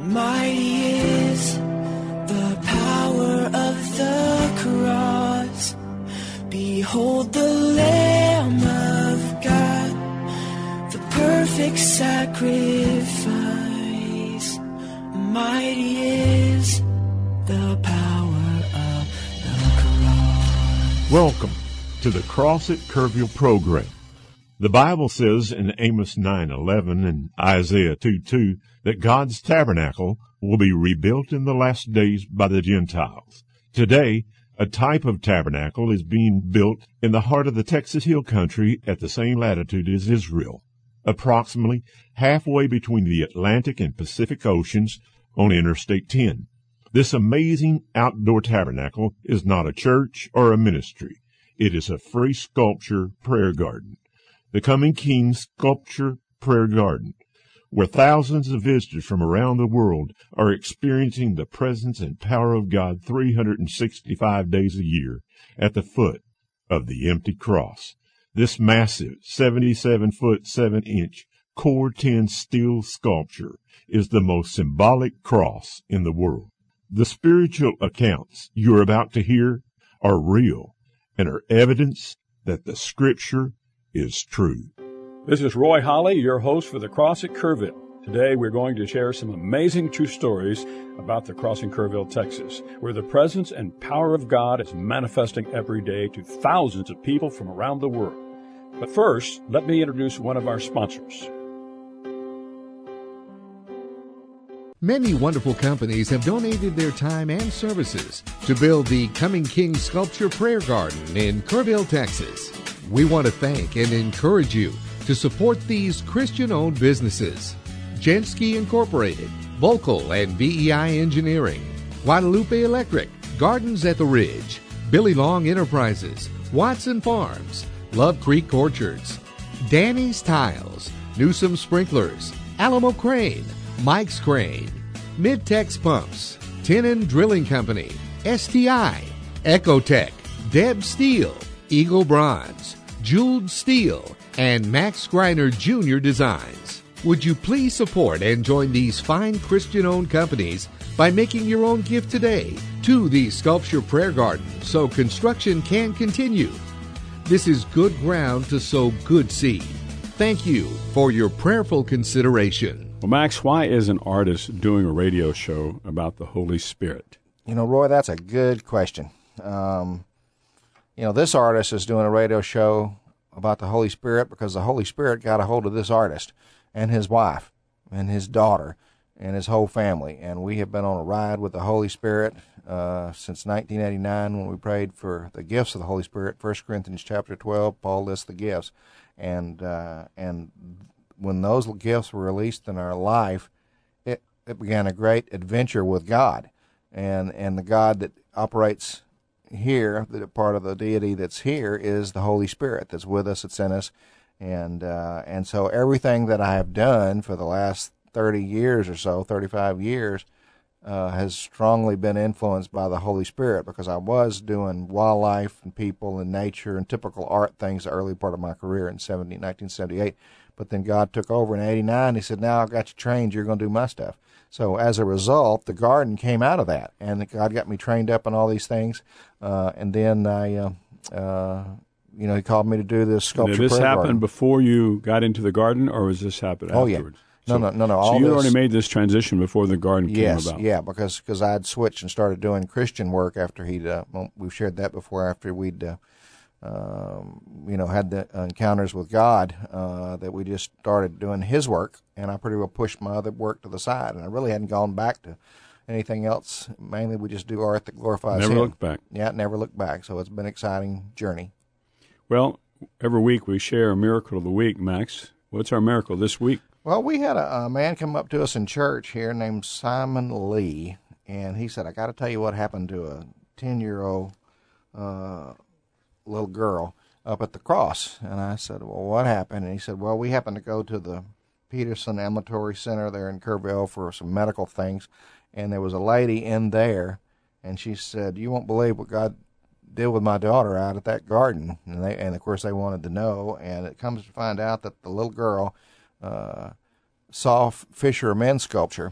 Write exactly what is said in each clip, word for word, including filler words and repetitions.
Mighty is the power of the cross. Behold the Lamb of God, the perfect sacrifice. Mighty is the power of the cross. Welcome to the Cross at Kerrville program. The Bible says in Amos nine eleven and Isaiah two two that God's tabernacle will be rebuilt in the last days by the Gentiles. Today, a type of tabernacle is being built in the heart of the Texas Hill Country at the same latitude as Israel, approximately halfway between the Atlantic and Pacific Oceans on Interstate ten. This amazing outdoor tabernacle is not a church or a ministry. It is a free sculpture prayer garden. The Coming King Sculpture Prayer Garden, where thousands of visitors from around the world are experiencing the presence and power of God three hundred sixty-five days a year at the foot of the empty cross. This massive seventy-seven foot seven inch Core ten steel sculpture is the most symbolic cross in the world. The spiritual accounts you are about to hear are real and are evidence that the Scripture is true. This is Roy Holly, your host for the Cross at Kerrville. Today we're going to share some amazing true stories about the Cross in Kerrville, Texas, where the presence and power of God is manifesting every day to thousands of people from around the world. But first, let me introduce one of our sponsors. Many wonderful companies have donated their time and services to build the Coming King Sculpture Prayer Garden in Kerrville, Texas. We want to thank and encourage you to support these Christian-owned businesses: Jensky Incorporated, Volkel and V E I Engineering, Guadalupe Electric, Gardens at the Ridge, Billy Long Enterprises, Watson Farms, Love Creek Orchards, Danny's Tiles, Newsom Sprinklers, Alamo Crane, Mike's Crane, Midtex Pumps, Tenon Drilling Company, S T I, Ecotech, Deb Steel, Eagle Bronze, Jeweled Steel, and Max Greiner Junior Designs. Would you please support and join these fine Christian-owned companies by making your own gift today to the Sculpture Prayer Garden so construction can continue? This is good ground to sow good seed. Thank you for your prayerful consideration. Well, Max, why is an artist doing a radio show about the Holy Spirit? You know, Roy, that's a good question. Um, you know, this artist is doing a radio show about the Holy Spirit because the Holy Spirit got a hold of this artist and his wife and his daughter and his whole family. And we have been on a ride with the Holy Spirit uh, since nineteen eighty-nine when we prayed for the gifts of the Holy Spirit. First Corinthians chapter twelve, Paul lists the gifts. And uh, and when those gifts were released in our life, it, it began a great adventure with God. And, and the God that operates here, the part of the deity that's here, is the Holy Spirit that's with us, that's in us. And uh, and so everything that I have done for the last thirty years or so, thirty-five years, uh, has strongly been influenced by the Holy Spirit, because I was doing wildlife and people and nature and typical art things the early part of my career in nineteen seventy-eight. But then God took over in eighty-nine. He said, now I've got you trained. You're going to do my stuff. So as a result, the garden came out of that. And God got me trained up in all these things. Uh, and then I, uh, uh, you know, he called me to do this sculpture. Did this prayer happen garden. before you got into the garden, or was this happen Oh, afterwards? yeah. No, so, no, no, no. So all you this, already made this transition before the garden yes, came about. Yeah, because cause I'd switched and started doing Christian work after he'd, uh, well, we've shared that before, after we'd, uh, um, you know, had the encounters with God, uh, that we just started doing his work, and I pretty well pushed my other work to the side, and I really hadn't gone back to anything else. Mainly we just do art that glorifies Never him. looked back. Yeah, never looked back. So it's been an exciting journey. Well, every week we share a miracle of the week, Max. What's our miracle this week? Well, we had a, a man come up to us in church here named Simon Lee, and he said, I got to tell you what happened to a ten-year-old uh, little girl up at the cross. And I said, well, what happened? And he said, well, we happened to go to the Peterson Ambulatory Center there in Kerrville for some medical things, and there was a lady in there, and she said, you won't believe what God did with my daughter out at that garden. And they, and of course they wanted to know, and it comes to find out that the little girl uh, saw Fisher Men sculpture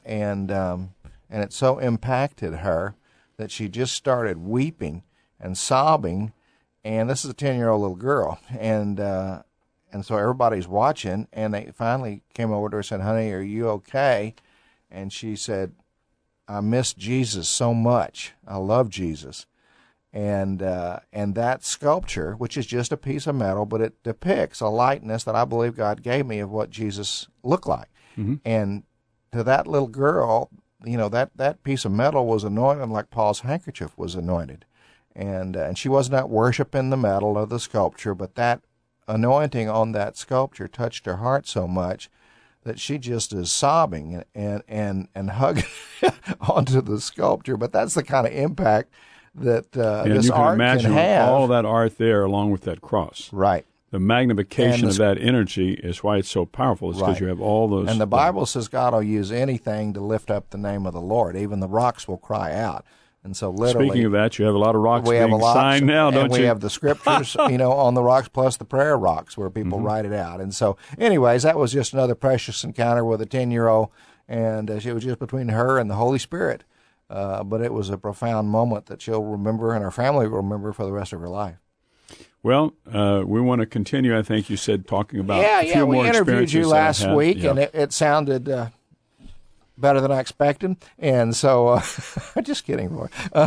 and um, and it so impacted her that she just started weeping and sobbing. And this is a ten-year-old little girl, and uh, and so everybody's watching, and they finally came over to her and said, "Honey, are you okay?" And she said, "I miss Jesus so much. I love Jesus." And uh, and that sculpture, which is just a piece of metal, but it depicts a likeness that I believe God gave me of what Jesus looked like. Mm-hmm. And to that little girl, you know, that, that piece of metal was anointed like Paul's handkerchief was anointed. And uh, and she was not worshiping the metal or the sculpture, but that anointing on that sculpture touched her heart so much that she just is sobbing and and, and, and hugging onto the sculpture. But that's the kind of impact that uh, and this you can art imagine can have. all that art there along with that cross. Right. The magnification the, of that energy is why it's so powerful. It's because right. you have all those. And the Bible says God will use anything to lift up the name of the Lord. Even the rocks will cry out. And so literally. Speaking of that, you have a lot of rocks we being have a lot, signed now, and don't we you? We have the scriptures, you know, on the rocks plus the prayer rocks where people mm-hmm. write it out. And so anyways, that was just another precious encounter with a ten-year-old, and uh, it was just between her and the Holy Spirit. Uh, but it was a profound moment that she'll remember and her family will remember for the rest of her life. Well, uh, we want to continue, I think you said, talking about yeah, a few yeah, more we interviewed you last week, yeah. and it, it sounded uh, better than I expected. And so, uh, just kidding, Roy. Uh,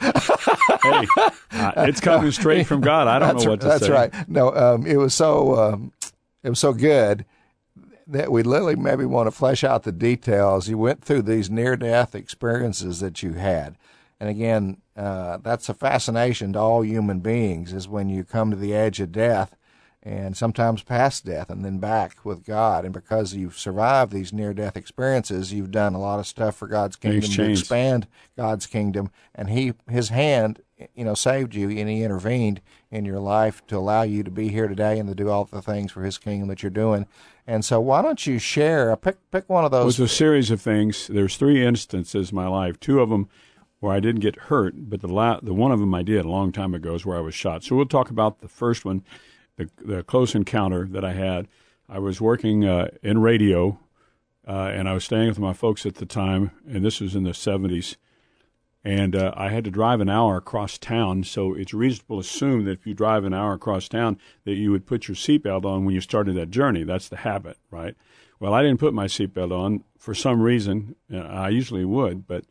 hey, uh, it's coming straight from God. I don't know what to that's say. That's right. No, um, it was so um, it was so good that we literally maybe want to flesh out the details. You went through these near-death experiences that you had. And again, uh, that's a fascination to all human beings, is when you come to the edge of death and sometimes past death and then back with God. And because you've survived these near-death experiences, you've done a lot of stuff for God's kingdom to expand God's kingdom. And he, his hand, you know, saved you, and he intervened in your life to allow you to be here today and to do all the things for his kingdom that you're doing. And so why don't you share, pick pick one of those. It was a series of things. There's three instances in my life, two of them where I didn't get hurt, but the la- the one of them I did a long time ago is where I was shot. So we'll talk about the first one, the, the close encounter that I had. I was working uh, in radio, uh, and I was staying with my folks at the time, and this was in the seventies. And uh, I had to drive an hour across town, so it's reasonable to assume that if you drive an hour across town that you would put your seatbelt on when you started that journey. That's the habit, right? Well, I didn't put my seatbelt on for some reason. I usually would, but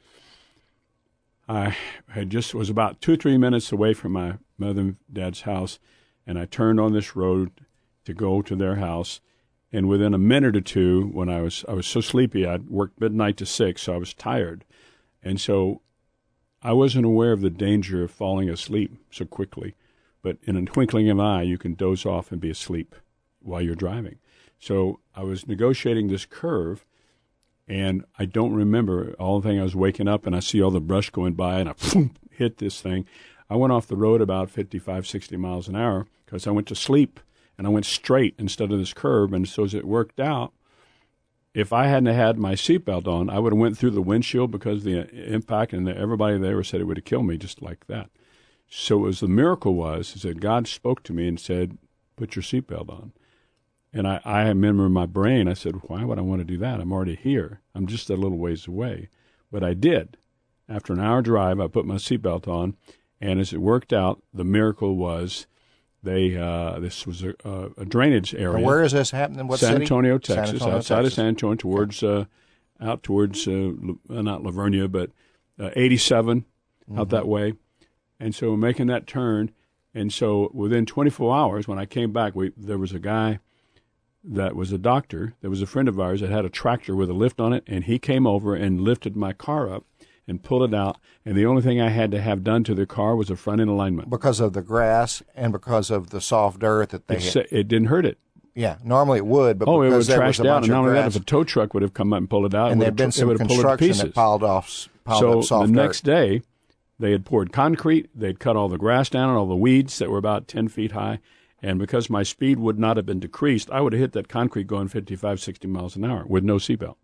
I had just was about two or three minutes away from my mother and dad's house, and I turned on this road to go to their house. And within a minute or two, when I was I was so sleepy, I'd worked midnight to six, so I was tired. And so I wasn't aware of the danger of falling asleep so quickly, but in a twinkling of an eye, you can doze off and be asleep while you're driving. So I was negotiating this curve, and I don't remember. All the thing, I was waking up, and I see all the brush going by, and I hit this thing. I went off the road about fifty-five, sixty miles an hour because I went to sleep, and I went straight instead of this curve, and so as it worked out, if I hadn't had my seatbelt on, I would have went through the windshield because of the impact, and everybody there said it would have killed me just like that. So it was the miracle was is that God spoke to me and said, put your seatbelt on. And I, I remember in my brain, I said, why would I want to do that? I'm already here. I'm just a little ways away. But I did. After an hour drive, I put my seatbelt on, and as it worked out, the miracle was They uh, this was a, uh, a drainage area. Now, where is this happening? What San city? Antonio, Texas, San Antonio, outside Texas. of San Antonio, towards uh, out towards uh, not Lavernia, but uh, eighty-seven, mm-hmm. out that way. And so making that turn, and so within twenty-four hours, when I came back, we there was a guy that was a doctor, that was a friend of ours that had a tractor with a lift on it, and he came over and lifted my car up and pulled it out, and the only thing I had to have done to the car was a front-end alignment. Because of the grass and because of the soft earth that they it, had. It didn't hurt it. Yeah, normally it would, but oh, it because would there was trash a down, bunch and not of only that, grass, if a tow truck would have come up and pulled it out, and it there had been it some would have pulled it to construction pieces. that piled off, piled so up soft the dirt. next day, they had poured concrete, they'd cut all the grass down and all the weeds that were about ten feet high, and because my speed would not have been decreased, I would have hit that concrete going fifty-five, sixty miles an hour with no seatbelt.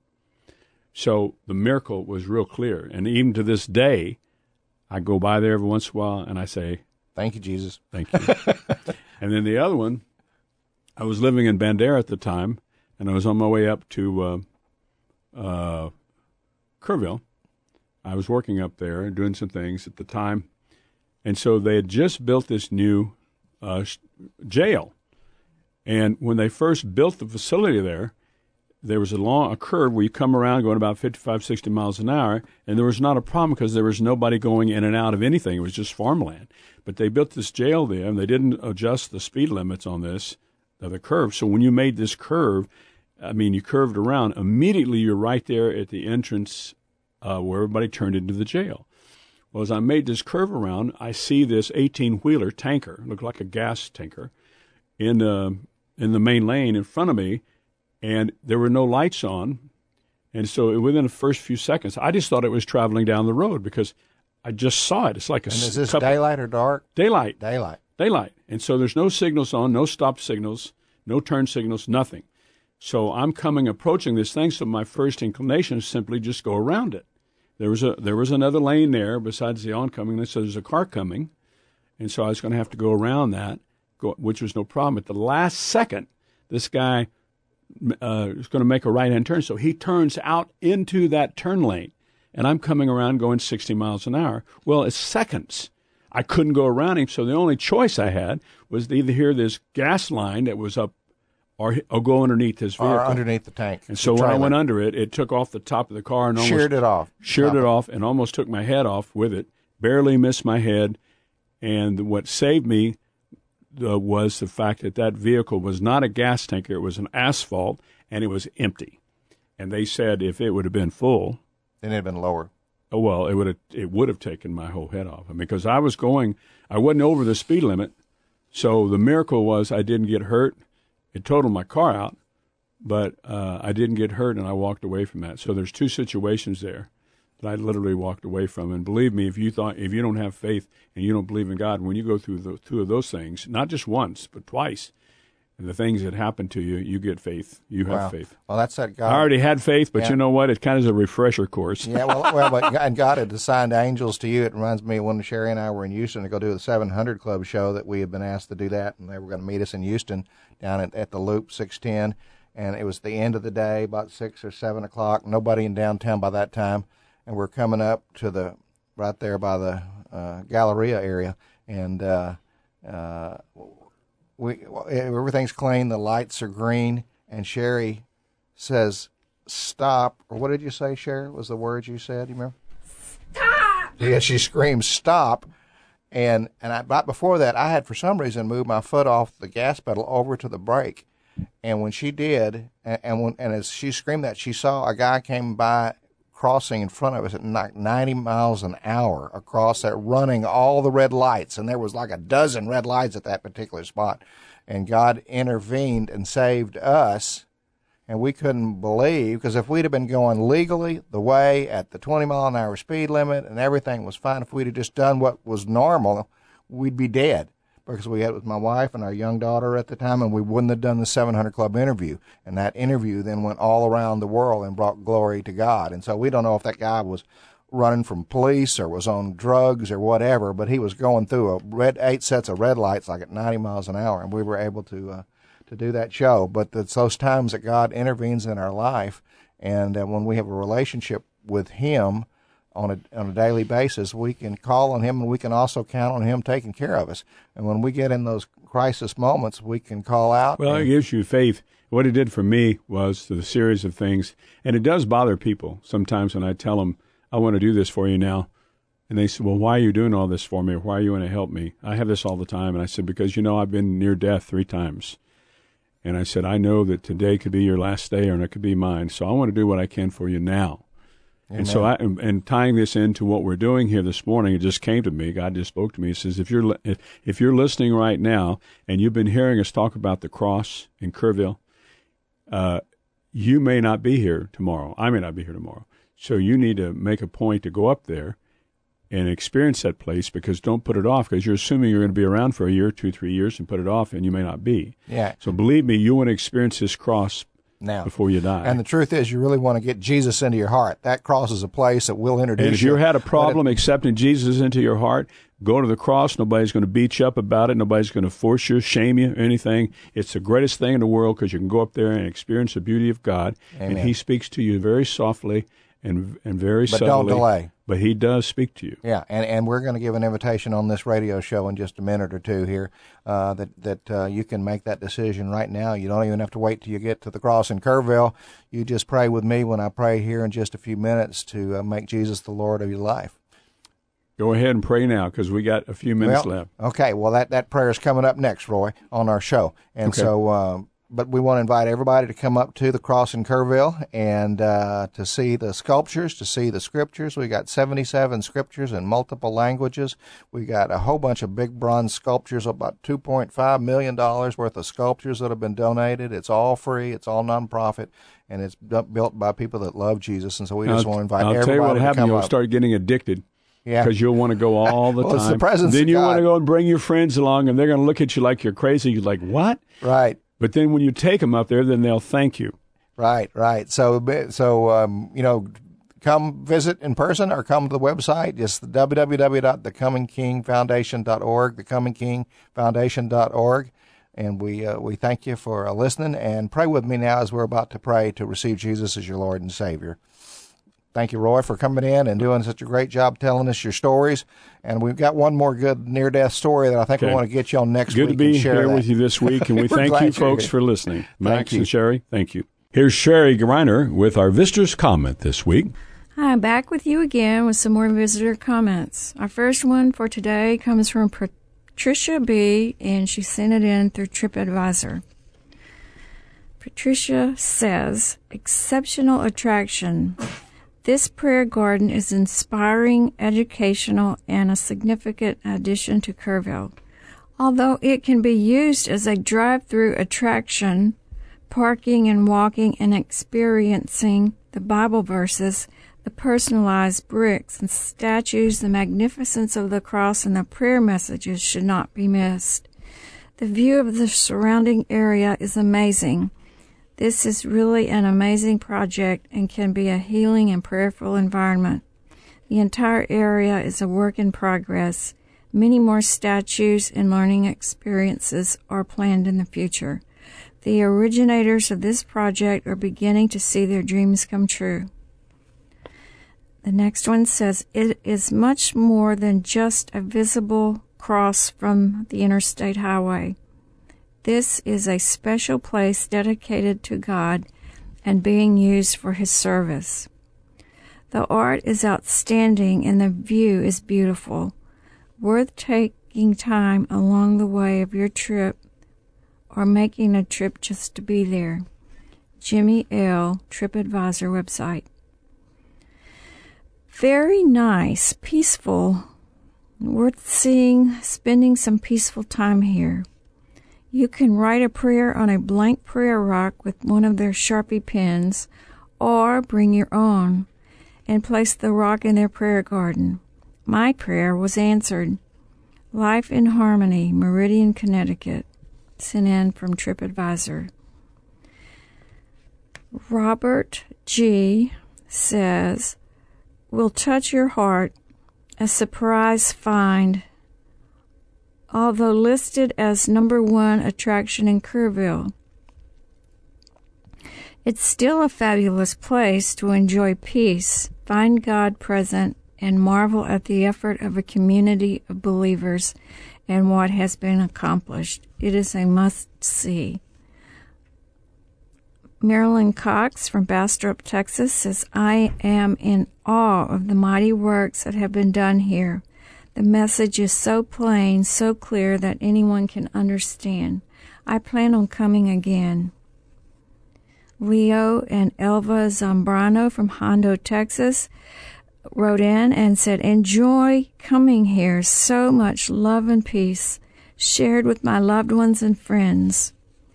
So the miracle was real clear, and even to this day, I go by there every once in a while, and I say, thank you, Jesus. Thank you. And then the other one, I was living in Bandera at the time, and I was on my way up to uh, uh, Kerrville. I was working up there doing some things at the time. And so they had just built this new uh, jail. And when they first built the facility there, there was a long a curve where you come around going about fifty-five, sixty miles an hour, and there was not a problem because there was nobody going in and out of anything. It was just farmland. But they built this jail there, and they didn't adjust the speed limits on this, uh, the curve. So when you made this curve, I mean, you curved around, immediately you're right there at the entrance uh, where everybody turned into the jail. Well, as I made this curve around, I see this eighteen-wheeler tanker, looked like a gas tanker, in, uh, in the main lane in front of me, and there were no lights on. And so within the first few seconds, I just thought it was traveling down the road because I just saw it. It's like a And is this couple, daylight or dark? Daylight. Daylight. Daylight. And so there's no signals on, no stop signals, no turn signals, nothing. So I'm coming, approaching this thing, so my first inclination is simply just go around it. There was a there was another lane there besides the oncoming, so there's a car coming, and so I was going to have to go around that, go, which was no problem. At the last second, this guy uh, is going to make a right-hand turn, so he turns out into that turn lane, and I'm coming around going sixty miles an hour. Well, it's seconds. I couldn't go around him, so the only choice I had was to either hear this gas line that was up or, or go underneath his vehicle. Or underneath the tank. And so when I went under it, it took off the top of the car and almost sheared it off. Sheared it off and almost took my head off with it. Barely missed my head. And what saved me uh, was the fact that that vehicle was not a gas tanker. It was an asphalt, and it was empty. And they said if it would have been full, then it had been lower. Oh, well, it would have it would have taken my whole head off. I mean, because I was going, I wasn't over the speed limit. So the miracle was I didn't get hurt. It totaled my car out, but uh, I didn't get hurt, and I walked away from that. So there's two situations there that I literally walked away from. And believe me, if you thought if you don't have faith and you don't believe in God, when you go through the two of those things, not just once but twice, and the things that happen to you, you get faith. You have Wow. faith. Well, that's that God. I already had faith, but Yeah. you know what? It kind of is a refresher course. Yeah, well, well, but and God had assigned angels to you. It reminds me of when Sherry and I were in Houston to go do the seven hundred Club show that we had been asked to do that, and they were going to meet us in Houston down at, at the Loop six ten, and it was the end of the day, about six or seven o'clock. Nobody in downtown by that time, and we're coming up to the right there by the uh, Galleria area, and uh, uh, we everything's clean. The lights are green, and Sherry says, "Stop!" Or what did you say, Sherry? Was the words you said? You remember? Stop! Yeah, she screams, "Stop!" And and I, right before that, I had for some reason moved my foot off the gas pedal over to the brake, and when she did, and and, when, and as she screamed that, she saw a guy came by crossing in front of us at like ninety miles an hour across there, running all the red lights, and there was like a dozen red lights at that particular spot, and God intervened and saved us. And we couldn't believe, because if we'd have been going legally the way at the twenty mile an hour speed limit and everything was fine, if we'd have just done what was normal, we'd be dead. Because we had it with my wife and our young daughter at the time, and we wouldn't have done the seven hundred Club interview. And that interview then went all around the world and brought glory to God. And so we don't know if that guy was running from police or was on drugs or whatever, but he was going through a red eight sets of red lights like at ninety miles an hour, and we were able to uh, to do that show. But it's those times that God intervenes in our life, and uh, when we have a relationship with Him on a on a daily basis, we can call on Him, and we can also count on Him taking care of us. And when we get in those crisis moments, we can call out. Well, and, it gives you faith. What it did for me was the series of things, and it does bother people sometimes when I tell them, I want to do this for you now. And they say, well, why are you doing all this for me? Why are you going to help me? I have this all the time. And I said, because, you know, I've been near death three times. And I said, I know that today could be your last day, and it could be mine. So I want to do what I can for you now. Amen. And so, I, and tying this into what we're doing here this morning, it just came to me. God just spoke to me. He says, if you're if, if you're listening right now, and you've been hearing us talk about the cross in Kerrville, uh, you may not be here tomorrow. I may not be here tomorrow. So you need to make a point to go up there and experience that place, because don't put it off, because you're assuming you're going to be around for a year, two, three years, and put it off, and you may not be. Yeah. So believe me, you want to experience this cross now before you die. And the truth is, you really want to get Jesus into your heart. That cross is a place that will introduce and if you. you had a problem it, accepting Jesus into your heart, go to the cross. Nobody's going to beat you up about it. Nobody's going to force you, shame you, anything. It's the greatest thing in the world, because you can go up there and experience the beauty of God. Amen. And He speaks to you very softly and and very but subtly. don't delay. But he does speak to you. Yeah, and, and we're going to give an invitation on this radio show in just a minute or two here uh, that, that uh, you can make that decision right now. You don't even have to wait till you get to the cross in Kerrville. You just pray with me when I pray here in just a few minutes to uh, make Jesus the Lord of your life. Go ahead and pray now because we got a few minutes well, left. Okay, well, that, that prayer is coming up next, Roy, on our show. And okay. so... Um, But we want to invite everybody to come up to the cross in Kerrville and uh, to see the sculptures, to see the scriptures. We got seventy-seven scriptures in multiple languages. We got a whole bunch of big bronze sculptures, about two point five million dollars worth of sculptures that have been donated. It's all free. It's all nonprofit, and it's built by people that love Jesus. And so we just I'll, want to invite I'll everybody tell you what to happen. come You'll up. start getting addicted. Yeah. Because you'll want to go all the well, time. It's the presence then of you God. want to go and bring your friends along, and they're going to look at you like you're crazy. You're like, what? Right. But then when you take them up there, then they'll thank you. Right, right. So, so um, you know, come visit in person or come to the website. It's w w w dot the coming king foundation dot org, the coming king foundation dot org. And we uh, we thank you for uh, listening. And pray with me now as we're about to pray to receive Jesus as your Lord and Savior. Thank you, Roy, for coming in and doing such a great job telling us your stories. And we've got one more good near-death story that I think okay. we want to get you on next good week. Good to be and share here that. with you this week, and we thank you, folks, for listening. Max you. and Sherry, thank you. Here's Sherry Greiner with our visitor's comment this week. Hi, I'm back with you again with some more visitor comments. Our first one for today comes from Patricia B., and she sent it in through TripAdvisor. Patricia says, exceptional attraction. This prayer garden is inspiring, educational, and a significant addition to Kerrville. Although it can be used as a drive-through attraction, parking and walking and experiencing the Bible verses, the personalized bricks and statues, the magnificence of the cross, and the prayer messages should not be missed. The view of the surrounding area is amazing. This is really an amazing project and can be a healing and prayerful environment. The entire area is a work in progress. Many more statues and learning experiences are planned in the future. The originators of this project are beginning to see their dreams come true. The next one says, it is much more than just a visible cross from the interstate highway. This is a special place dedicated to God and being used for His service. The art is outstanding and the view is beautiful. Worth taking time along the way of your trip or making a trip just to be there. Jimmy L., TripAdvisor website. Very nice, peaceful, worth seeing, spending some peaceful time here. You can write a prayer on a blank prayer rock with one of their Sharpie pens, or bring your own and place the rock in their prayer garden. My prayer was answered. Life in Harmony, Meridian, Connecticut. Sent in from TripAdvisor. Robert G. says, will touch your heart, a surprise find. Although listed as number one attraction in Kerrville, it's still a fabulous place to enjoy peace, find God present, and marvel at the effort of a community of believers and what has been accomplished. It is a must-see. Marilyn Cox from Bastrop, Texas says, I am in awe of the mighty works that have been done here. The message is so plain, so clear that anyone can understand. I plan on coming again. Leo and Elva Zambrano from Hondo, Texas, wrote in and said, enjoy coming here. So much love and peace shared with my loved ones and friends.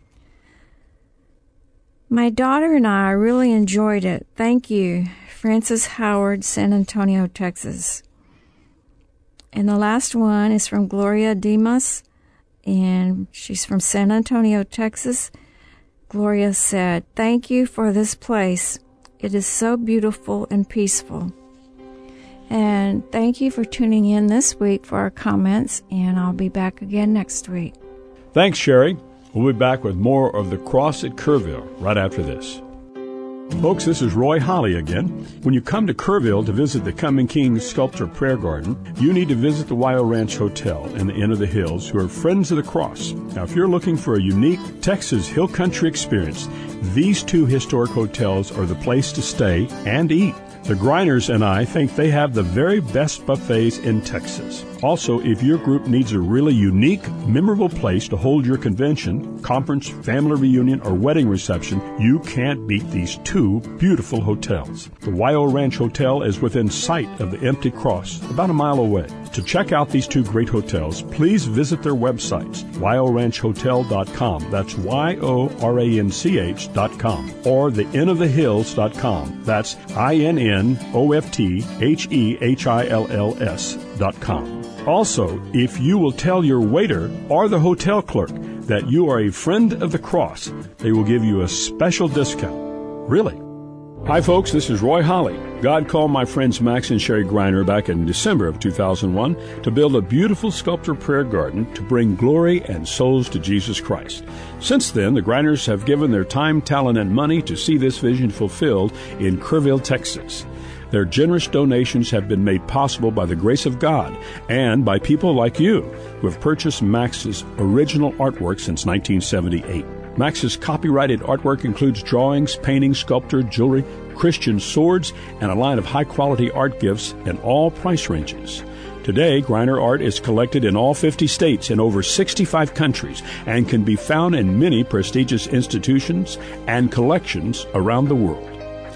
My daughter and I really enjoyed it. Thank you. Francis Howard, San Antonio, Texas. And the last one is from Gloria Dimas, and she's from San Antonio, Texas. Gloria said, thank you for this place. It is so beautiful and peaceful. And thank you for tuning in this week for our comments, and I'll be back again next week. Thanks, Sherry. We'll be back with more of The Cross at Kerrville right after this. Folks, this is Roy Holly again. When you come to Kerrville to visit the Coming King Sculpture Prayer Garden, you need to visit the Wyo Ranch Hotel and the Inn of the Hills, who are Friends of the Cross. Now, if you're looking for a unique Texas Hill Country experience, these two historic hotels are the place to stay and eat. The Greiners and I think they have the very best buffets in Texas. Also, if your group needs a really unique, memorable place to hold your convention, conference, family reunion, or wedding reception, you can't beat these two beautiful hotels. The Wyo Ranch Hotel is within sight of the Empty Cross, about a mile away. To check out these two great hotels, please visit their websites, wyo ranch hotel dot com. That's Y O R A N C H dot com. Or the inn of the hills dot com. That's I N N O F T H E H I L L S dot com. Also, if you will tell your waiter or the hotel clerk that you are a friend of the cross, they will give you a special discount. Really. Hi, folks. This is Roy Holly. God called my friends Max and Sherry Greiner back in December of two thousand one to build a beautiful sculpture prayer garden to bring glory and souls to Jesus Christ. Since then, the Greiners have given their time, talent, and money to see this vision fulfilled in Kerrville, Texas. Their generous donations have been made possible by the grace of God and by people like you who have purchased Max's original artwork since nineteen seventy-eight. Max's copyrighted artwork includes drawings, paintings, sculpture, jewelry, Christian swords, and a line of high-quality art gifts in all price ranges. Today, Greiner art is collected in all fifty states in over sixty-five countries and can be found in many prestigious institutions and collections around the world.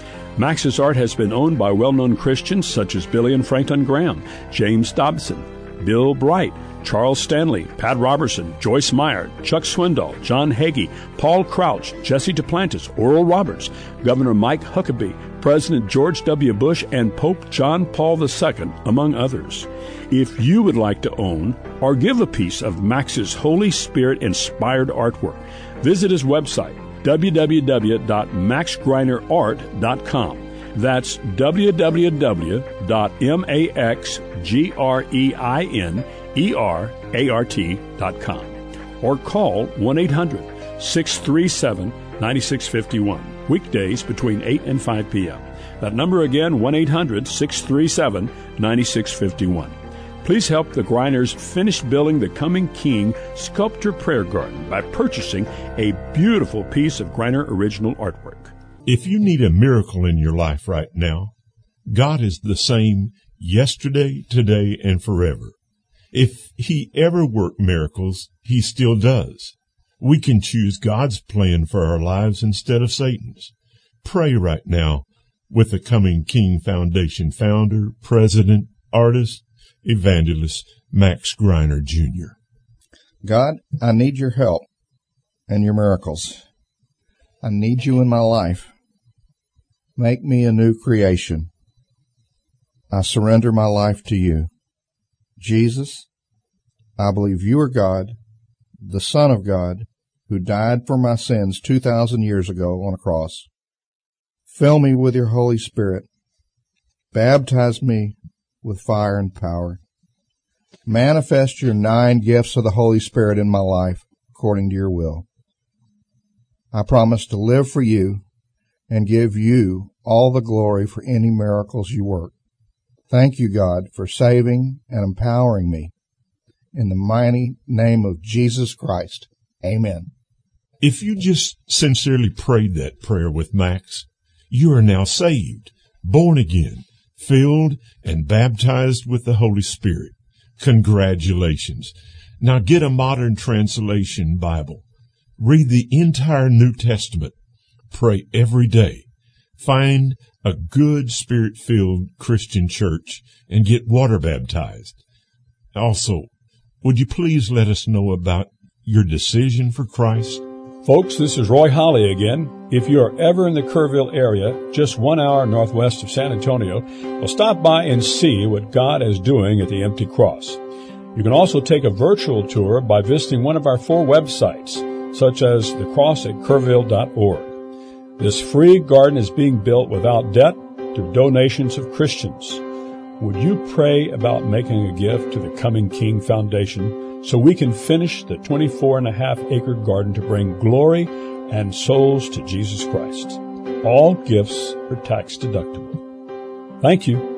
Max's art has been owned by well-known Christians such as Billy and Franklin Graham, James Dobson, Bill Bright, Charles Stanley, Pat Robertson, Joyce Meyer, Chuck Swindoll, John Hagee, Paul Crouch, Jesse Duplantis, Oral Roberts, Governor Mike Huckabee, President George W. Bush, and Pope John Paul the Second, among others. If you would like to own or give a piece of Max's Holy Spirit-inspired artwork, visit his website, w w w dot max greiner art dot com. That's w w w dot max greiner dot com. Or call one eight hundred six three seven nine six five one, weekdays between eight and five p.m. That number again, one eight hundred six three seven nine six five one. Please help the Greiners finish building the Coming King Sculpture Prayer Garden by purchasing a beautiful piece of Greiner original artwork. If you need a miracle in your life right now, God is the same yesterday, today, and forever. If He ever worked miracles, He still does. We can choose God's plan for our lives instead of Satan's. Pray right now with the Coming King Foundation founder, president, artist, evangelist Max Greiner, Junior God, I need your help and your miracles. I need you in my life. Make me a new creation. I surrender my life to you. Jesus, I believe you are God, the Son of God, who died for my sins two thousand years ago on a cross. Fill me with your Holy Spirit. Baptize me with fire and power. Manifest your nine gifts of the Holy Spirit in my life according to your will. I promise to live for you and give you all the glory for any miracles you work. Thank you, God, for saving and empowering me. In the mighty name of Jesus Christ. Amen. If you just sincerely prayed that prayer with Max, you are now saved, born again, filled and baptized with the Holy Spirit. Congratulations. Now get a modern translation Bible. Read the entire New Testament. Pray every day. Find a good Spirit-filled Christian church and get water baptized. Also, would you please let us know about your decision for Christ? Folks, this is Roy Holly again. If you are ever in the Kerrville area, just one hour northwest of San Antonio, well, stop by and see what God is doing at the Empty Cross. You can also take a virtual tour by visiting one of our four websites, such as the cross at kerrville dot org. This free garden is being built without debt through donations of Christians. Would you pray about making a gift to the Coming King Foundation so we can finish the twenty-four and a half acre garden to bring glory and souls to Jesus Christ? All gifts are tax deductible. Thank you.